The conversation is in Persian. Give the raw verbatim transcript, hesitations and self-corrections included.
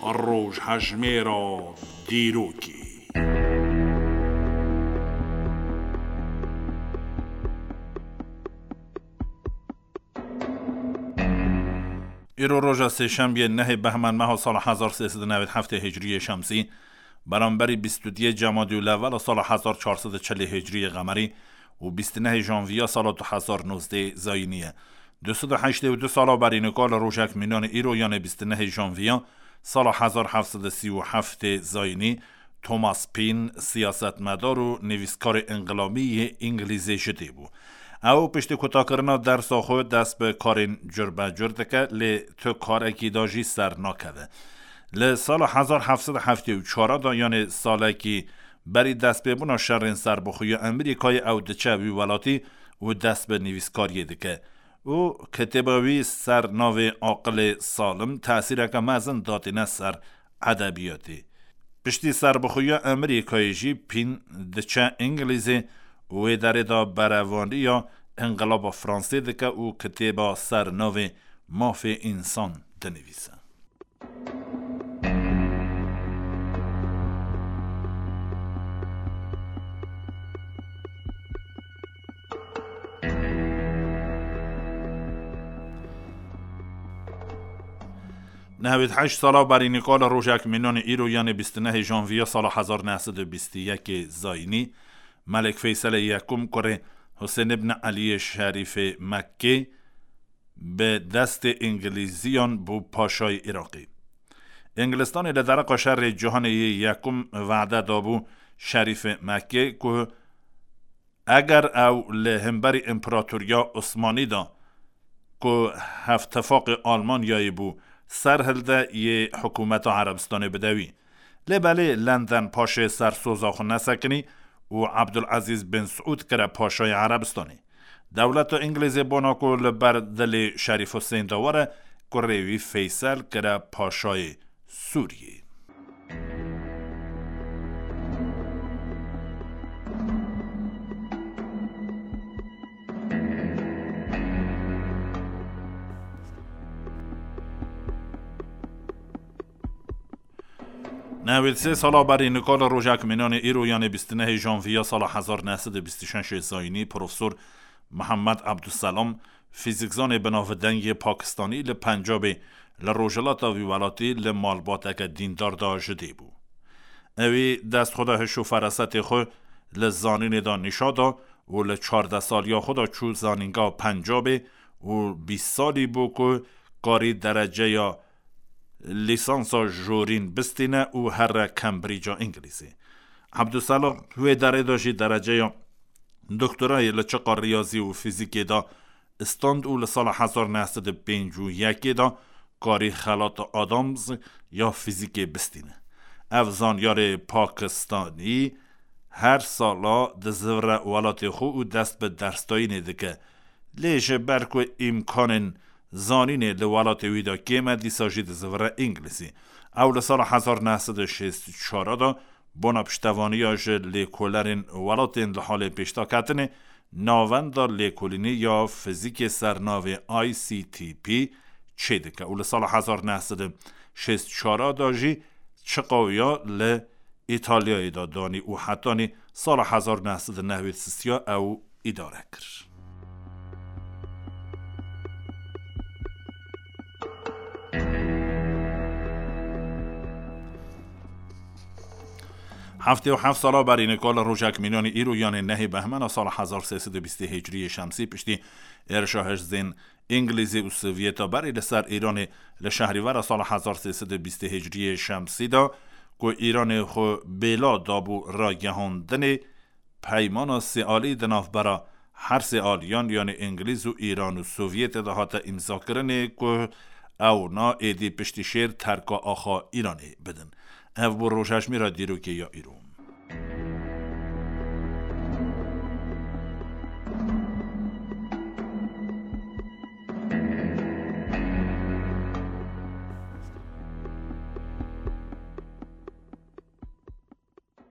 روش هجمه را دیروکی ایرو روژا سهشنبه نه بهمن ماه سال هزار و سیصد و نود و هفت هجری شمسی برابر بیست و دو جمادی الاول سال هزار و چهارصد و چهل هجری قمری و بیست و نه ژانویه سال دو هزار و نوزده زاینیه دویست و هشتاد و دو سال بر اینکال روژک مینان ایرو یعنی بیست و نه ژانویه سال هزار و هفتصد و سی و هفت زاینی توماس پین سیاستمدار و نویسکار انقلابی انگلیسی شده بود. او پشت کوتاه کردن درس خود دست به کارین جربه جرده که لی تو کار اکیداجی سر نکده. لی سال هزار و هفتصد و هفتاد و چهار دا یعنی سالی که بری دست به بنا شرین سر بخوی امریکای او دچه وی ولاتی و دست به نویسکاری دکه. او کتباوی سر ناو عقل سالم تأثیر که مزن دادینه سر ادبیاتی. پشتی سر بخوی امریکای جی پین دچه انگلیزی و در دا بروانی یا انقلاب فرانسه دکه او کتبا سر ناو ماف انسان دنویسه. نهوید هشت ساله بر اینکال روژک مینان ایرو یعنی بیست و نه ژانویه سال هزار و نهصد و بیست و یک زاینی ملک فیصل یکم کره حسین ابن علی شریف مکه به دست انگلیزیان بو پاشای عراقی. انگلستان در قشر جهان یکم وعده دابو شریف مکه که اگر او لهمبر امپراتوریا عثمانی دا که هفتفاق آلمان یای بو سرهلده یه حکومت عربستان بدوی لبله لندن پاشه سرسوزاخ نسکنی و عبدالعزیز بن سعود کره پاشای عربستانی دولت انگلیزی باناکو لبر دل شریف حسین داوره کروی فیصل کره پاشای سوریه. نوید سه سالا بر اینکال روژک مینان ایرو یعنی بیست و نه ژانویه سال هزار و نهصد و بیست و شش زاینی پروفسور محمد عبدالسلام فیزیکزان بناودنگ پاکستانی لپنجاب لروجلات و ولاتی لمالبات که دیندار دا جده بو. اوی دست خودش و فرست خود لزانین دا نشادا و لچارده سالیا خدا چو زانینگا پنجابه و بیست سالی بو که کاری درجه یا لیسانس جورین بستینه و هر کمبریجا انگلیسی. عبدالسلام توی داره داشتی درجه یا دکترای لچقا ریاضی و فیزیکی دا استاند او لسال هزار و نهصد و پنجاه و یک دا کاری خلات آدامز یا فیزیکی بستینه. افزانیار پاکستانی هر سالا دزور ولات خو و دست به درستایی نده که لیش برکو امکان زانین لولات ویدا کیمه دیساجی دزور انگلیسی. اول سال هزار و نهصد و شصت و چهار دا بنا پشتوانی آج لیکولرین ولاتین لحال پیشتا کتنه ناوند لیکولینی یا فیزیک سرناو آی سی تی پی چیده که اول سال هزار و نهصد و شصت و چهار دا جی چقاویا ل ایتالیایی دا دانی و حتانی سال هزار و نهصد و نود و سه او اداره کرد. هفته و هفت ساله بر اینکال روژک مینان ایرو یعنی نه بهمن سال هزار و سیصد و بیست هجری شمسی پشتی ارشاهش زین انگلیزی و سوویتا بری لسر ایران لشهریور سال هزار و سیصد و بیست هجری شمسی دا که ایران خو بلا دابو را گهاندن پیمان سیالی دناف برا هر سیالیان یعنی انگلیز و ایران و سوویت دهات امضا کرنه که او نا ایدی پشتی شیر ترکا آخا ایرانی بدن. او بر روشش میرا دیرو که یا ایرو